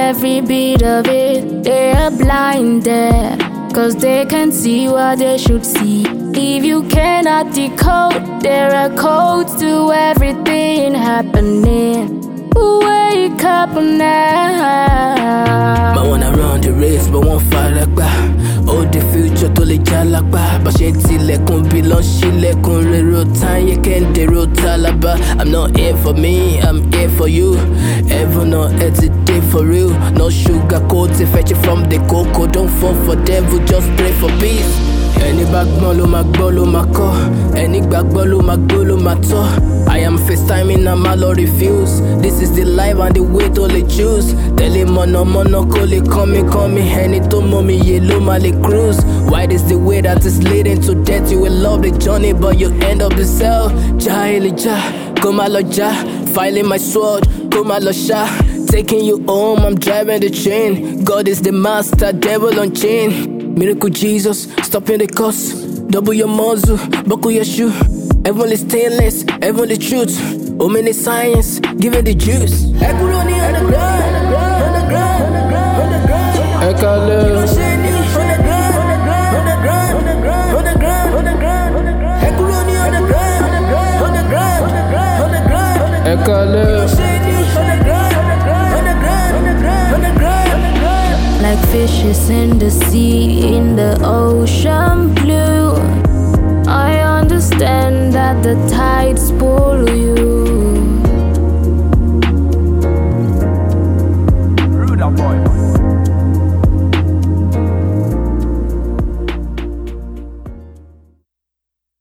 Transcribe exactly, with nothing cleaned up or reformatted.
every bit of it. They are blinded, cause they can't see what they should see. If you cannot decode, there are codes to everything happening. Wake up now. I wanna run the race, but won't fall like that. Oh, the future to the jalaba. But she tilekun bilon shilekun rero tanye kende ro talaba. I'm not here for me, I'm here for you. Heaven or earth today for real. No sugar coated, fetch it from the cocoa. Don't fall for devil, just pray for peace. Any backbone lo ma gbọ́ ló ma kọ́. Any gbàgbọ́ ló ma gbọ́ ló ma tọ́. I am FaceTiming and my Lord refuse. This is the life and the way to le choose. Tẹ́lẹ̀ mọ̀nà mọ̀nà kò lè kàn mí kàn mí. Ẹni tó mọ̀ mí yé ló ma lè cruise. Wide is the way that is leading to death. You will love the journey but you end up in cell. Ja Elijah, kó má lọ já. Filing my sword, kó má lọ ṣá. Taking you home, I'm driving the train. God is the master, devil on chain. Miracle Jesus, stopping the cost. Double your muzzle, buckle your shoe. Heavenly stainless, heavenly truth. Oh, many science, give it the juice. Ekuroni underground, underground, underground. Ekale. Ekuroni underground, underground, underground. Ekale. Like fishes in the sea, in the ocean blue. I understand that the tides pull you.